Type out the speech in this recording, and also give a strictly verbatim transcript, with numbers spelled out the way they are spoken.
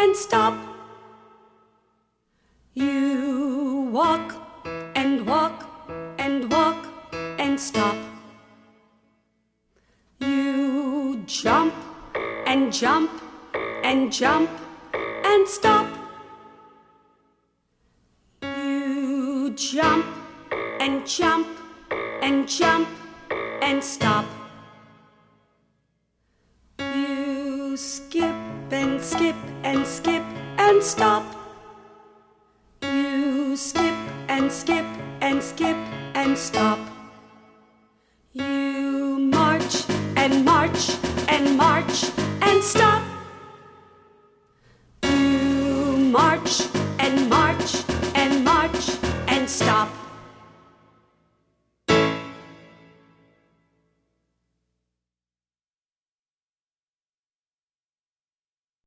and stop. You walk and walk and walk and stop. You jump and jump and jump and stop. You jump and jump and jump and stop. You skip and skip and skip and stop. You skip and skip and skip and stop. You march and march and march